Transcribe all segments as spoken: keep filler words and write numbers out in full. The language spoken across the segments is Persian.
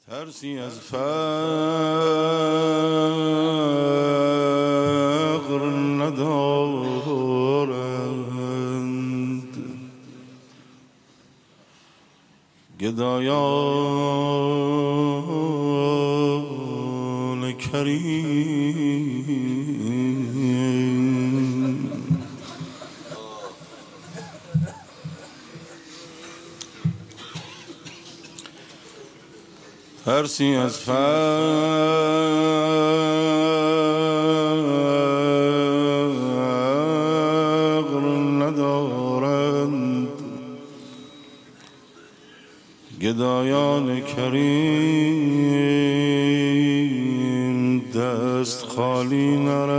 ترسی از فقر ندارند گدایان کریم. ترسی از فقر ندارند گدایان کریم، دست خالی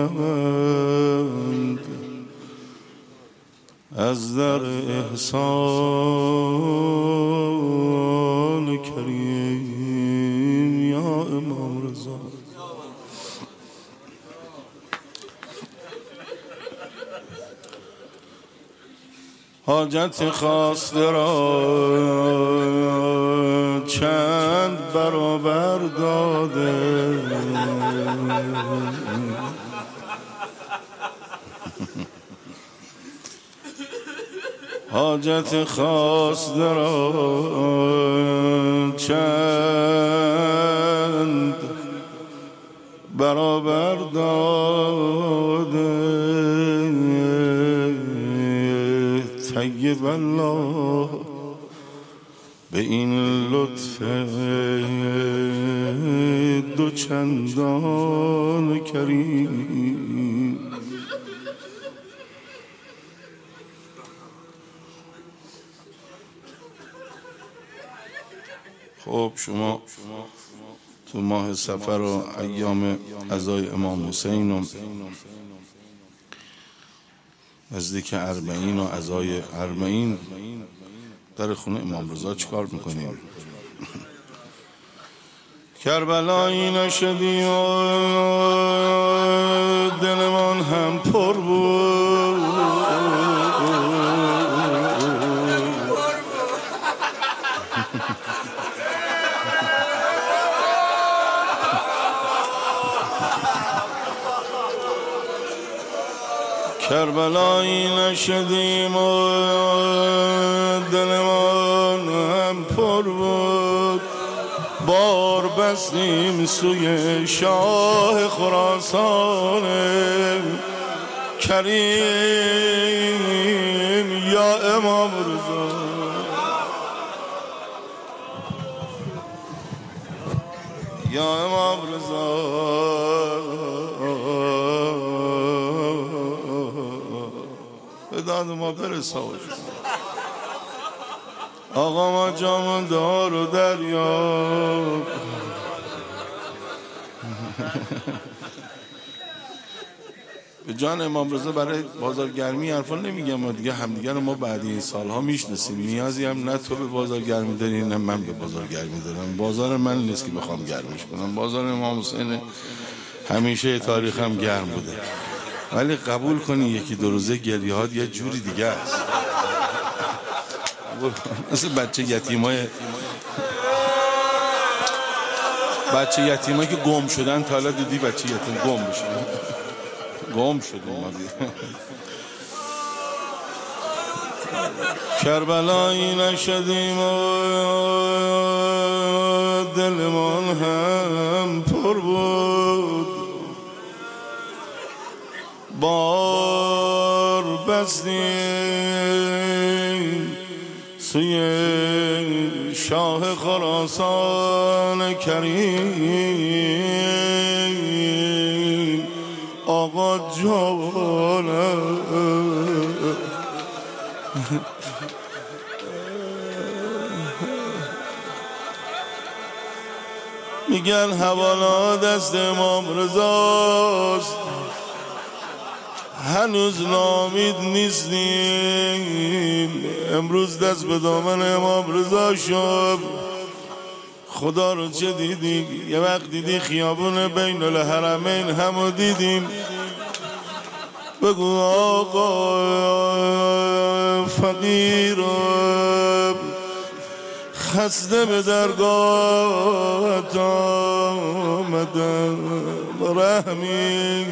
نروند از در احسان کریم. یا امام رضا حاجت خواسته را چند برابر داده، حاجت خواسته را چند برابر داده. طیب الله به این لطف دو چندان کریم. خب شما تو ماه صفر و ایام عزای امام حسین و نزدیک اربعین و عزای اربعین در خونه امام رضا چیکار میکنیم؟ کربلایی نشدی و دلمان هم پر بود، کربلایی نشدیم و دلمان هم پر بود. بار بستیم سوی شاه خراسان کریم. یا امام رضا یا امام رضا به داد ما برسا. آقا ما جام دار و دریاب به جان امام رضا برای بازارگرمی حرفا نمیگم، ما دیگه همدیگه رو ما بعد این سالها میشناسیم. نیازی هم نه تو به بازارگرمی داری نه من به بازارگرمی دارم. بازار من نیست که بخوام گرمش کنم، بازار امام حسین همیشه تاریخ هم گرم بوده. ولی قبول کنی یکی دو روزه گریهات یه جوری دیگه است، مثل بچه یتیمای بچه یتیمایی که گم شدن. تا حالا دیدی بچه یتیم گم بشه؟ گم شدیم ما دیگه. کربلایی نشدیم و دلمان هم پر بود. بار بستیم سوی شاه خراسان کریم. آقا جانم میگن حوالا دست امام رضاست، هنوز نامید نیستیم. امروز دست به دامن امام رضا شد. خدا رو چه دیدی؟ یه وقت دیدی خیابون بین الحرمین همو دیدیم. بگو آقا فقیرم خسته به درگاه برات آمدم رحمی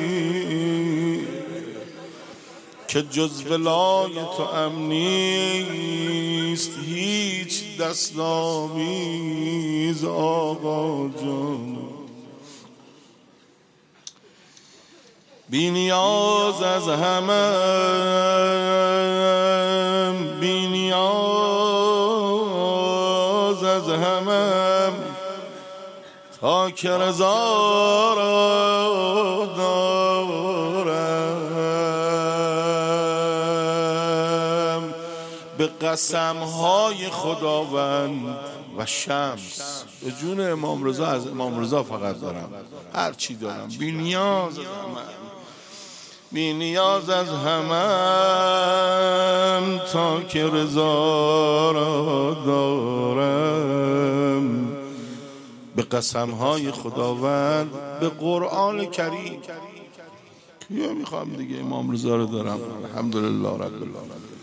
که جز ولای تو امنیست هیچ دستامیز آقا جان. بی نیاز از همم، بی نیاز از همم تا که رضا را دارم. به قسمهای خداوند و شمس، به جون امام رضا، از امام رضا فقط دارم، هر چی دارم بی نیاز از همم، بی نیاز از همم تا که رضا را دارم. به قسمهای خداوند، به قرآن کریم. یا میخوام دیگه امام رضا رو دارم، الحمدلله رب العالمین.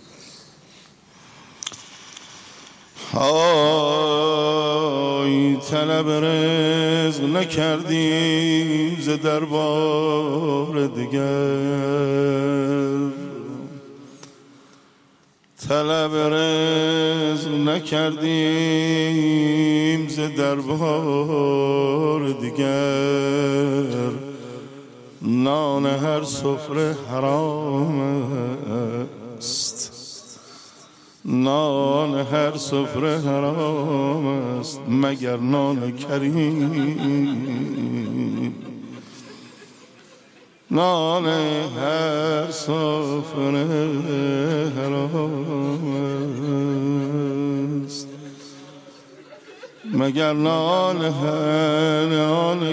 های طلب رزق نکردیم ز دربار دیگر، طلب رزق نکردیم ز دربار دیگر. نان هر سفره حرام است، نان هر سفره حرام است مگر نان کریم. نان هر سفره حرام است مگر نان هر نان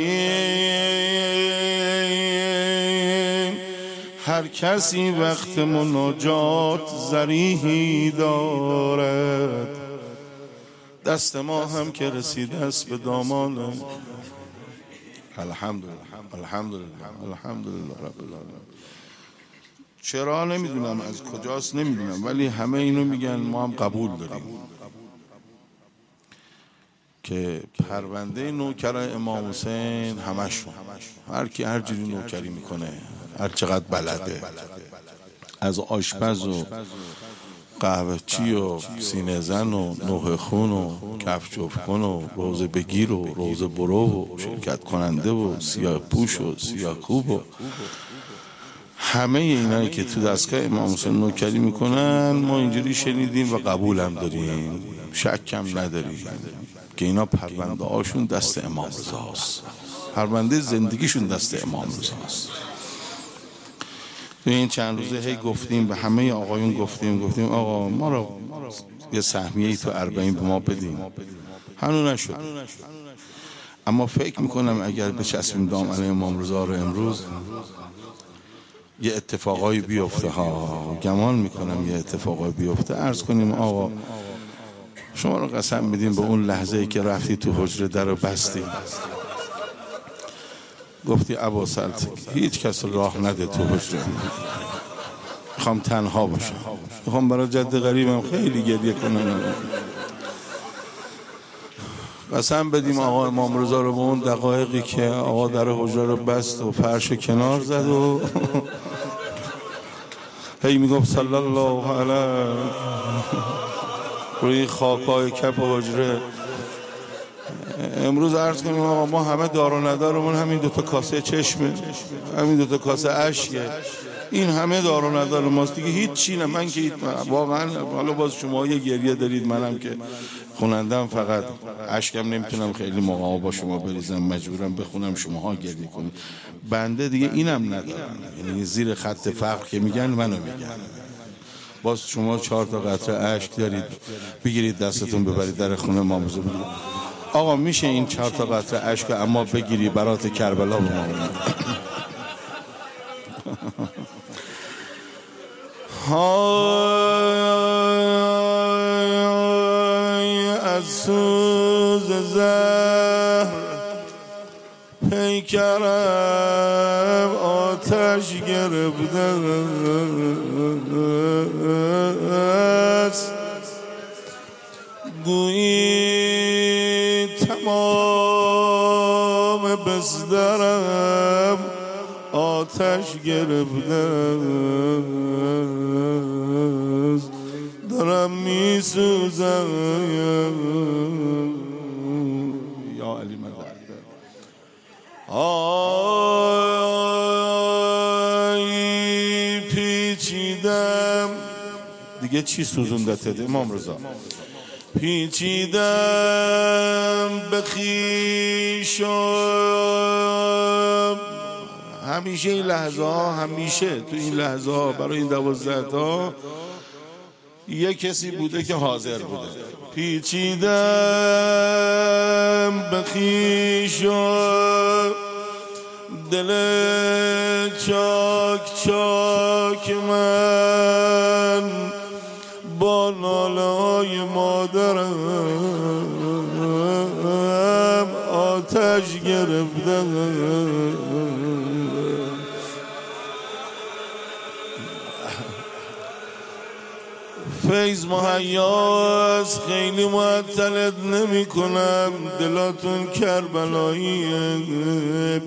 کریم. هر کسی وقت مناجات ضریحی دارد، دست ما هم که رسیده است به دامان. الحمدلله الحمدلله الحمدلله رب العالمین. چرا نمیدونم، از کجاست نمیدونم، ولی همه اینو میگن، ما هم قبول داریم که پرونده نوکرای امام حسین همشون، هر کی هر جوری نوکری میکنه، هر چقدر بلده، از آشپز و قهوه‌چی و سینه زن و نوح خون و کف جفت کن و روزه بگیر و روزه برو و شرکت کننده و سیاه پوش و سیاه کوب و همه اینایی که تو دستگاه امام حسین نوکری میکنن، ما اینجوری شنیدیم و قبول هم داریم، شکم نداریم که اینا پرونده هاشون دست امام رضا است، پرونده زندگیشون دست امام رضا است. تو این چند روزه هی گفتیم به همه آقایون، گفتیم گفتیم آقا ما رو یه سهمیه‌ای تو اربعین به ما بدیم، هنوز نشد. اما فکر میکنم اگر بچسبیم دامن امام رضا رو امروز یه اتفاقایی بیفته ها، گمان میکنم یه اتفاقایی بیفته. عرض کنیم آقا شما رو قسم میدیم به اون لحظه ای که رفتی تو حجره در رو بستی، گفتی ابا سلطان هیچ کس راه نده تو حجره، میخوام تنها باشم، میخوام برای جد غریبم خیلی گریه کنم. قسم بدیم آقا امام رضا رو به اون دقایقی که آقا در حجره رو بست و فرش کنار زد و هی میگفت صلی الله علیه روی خاکای کف حجره. امروز عرض کنیم آقا ما همه دار و ندارمون همین دوتا کاسه چشمه، همین دوتا کاسه اشکه، این همه دار و ندار ماست دیگه، هیچ چی نه. من که واقعا حالا باز شما یه گریه دارید، منم که خونندم فقط اشکم نمیتونم خیلی موقعا با شما بریزم، مجبورم بخونم شماها گریه کنید. بنده دیگه اینم ندارم، یعنی زیر خط فقر که میگن منو میگن. باز شما چهار تا قطره اشک دارید، بگیرید دستتون ببرید در خونه امام رضا بگید آقا میشه این چهار تا قطره اشک اما بگیری برات کربلا بمونم. های از سوز زهر پیکرم آتش گرفته است، گویی تمام بسترم آتش گرفته است، دارم می سوزم. یا علی مدد. آی پیچیدم دیگه چی سوزوندته امام رضا؟ پیچیدم به خویشم. همیشه این لحظه ها، همیشه تو این لحظه ها برای این دوازده تا یه کسی بوده که حاضر بوده. پیچیدم به خویشم، دل چاک چاک من با ناله های مادرم آتش گرفته. فیض مهیاست، خیلی معطلت نمی کنم، دلاتون کربلاییه.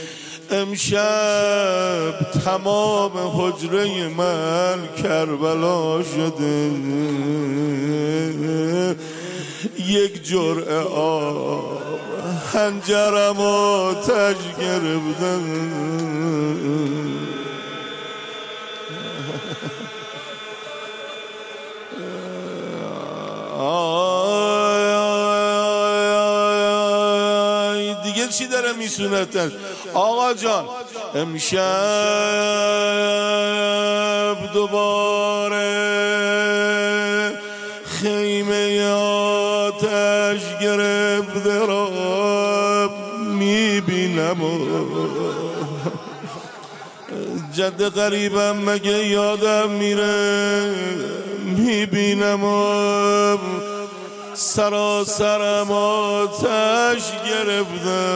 امشب تمام حجره من کربلا شده، یک جرعه آب حنجرم آتش گرفته. دیگه چی داره میسونتش آقا جان؟ امشب دوباره خیمه آتش گرفته را میبینم. جد غریبم مگه یادم میره؟ میبینم سراسرم آتش گرفته.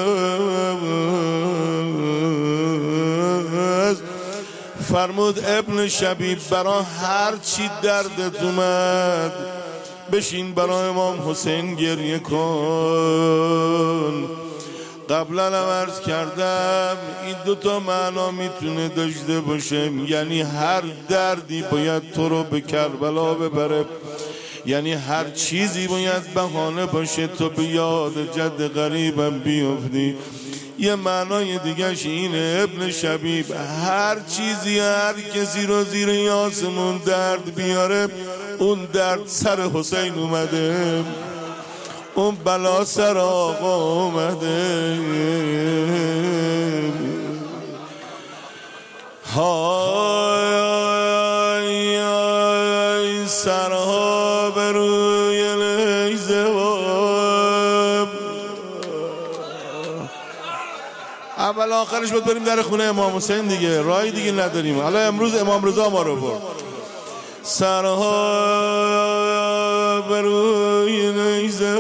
فرمود ابن شبیب برا هر چی دردت اومد بشین برا امام حسین گریه کن. قبلا هم عرض کردم این دوتا معنا میتونه داشته باشه، یعنی هر دردی باید تو رو به کربلا ببره، یعنی هر چیزی باید بهانه باشه تو به یاد جد غریبم بیفتی. یه معنای دیگهش اینه ابن شبیب، هر چیزی هر کسی رو زیر یاسمون درد بیاره اون درد سر حسین اومده، اون بلا سر آقا اومده. های های سرها به روی نیزه اول آخرش باید بریم در خونه امام حسین دیگه، راهی دیگه نداریم. حالا امروز امام رضا ما رو برد. سرها به روی نیزه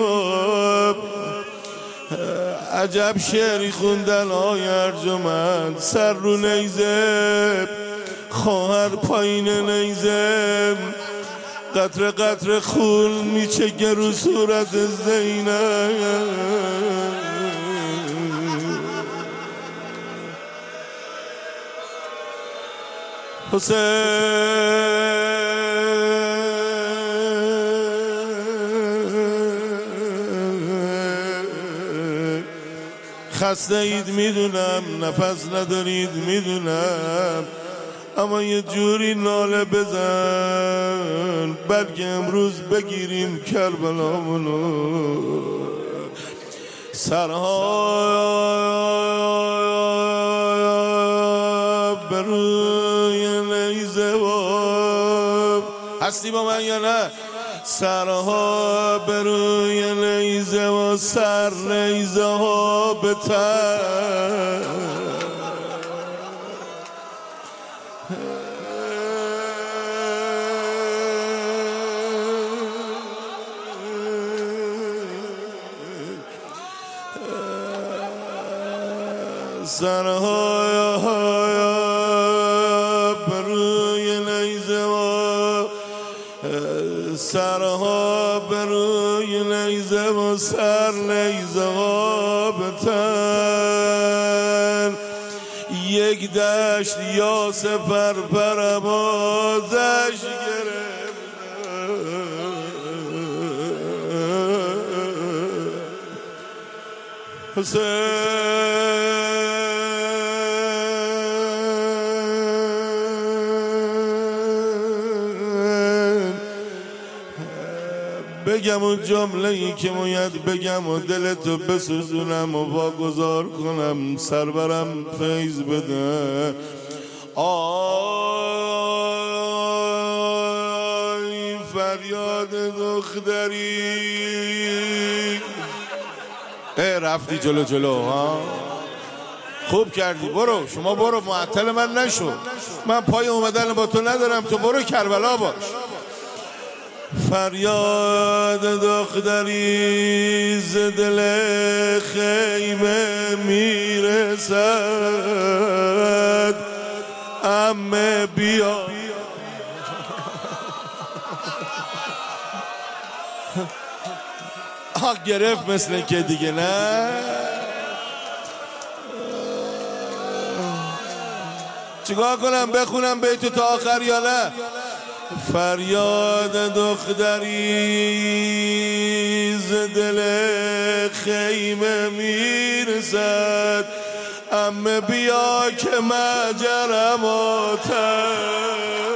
عجب شعری خوندن آی ارجمند. سر رو نیزه خواهر پایین نیزه، قطر قطر خون میچکه رو صورت زینب. حسین خسته اید میدونم، نفس ندارید میدونم، اما یه جوری ناله بزن بلکه امروز بگیریم کربلامونو. سرها به روی نیزه هستی با من یا نه؟ سرها به روی نیزه و سر نیزه ها به تن. سرها به روی نیزه و سرها به روی نیزه و سر نیزه ضابطن، یک دشت یا سپر پرم آتش گرفتن. بگم اون جمله ای که باید بگم و دلتو بسوزونم و واگذار کنم، سربرم فیض بده. آی فریاد دختری. اه رفتی جلو جلو ها، خوب کردی، برو شما برو، معطل من نشو، من پای اومدن با تو ندارم، تو برو کربلا باش. فریاد دختری ز دل خیمه میرسد، عمه بیا. ها گرفت مثل که دیگه نه. چیکار کنم، بخونم بیتو تا آخر یا نه؟ فریاد دختری ز دل خیمه میرسد، عمه بیا که مجرم آتش.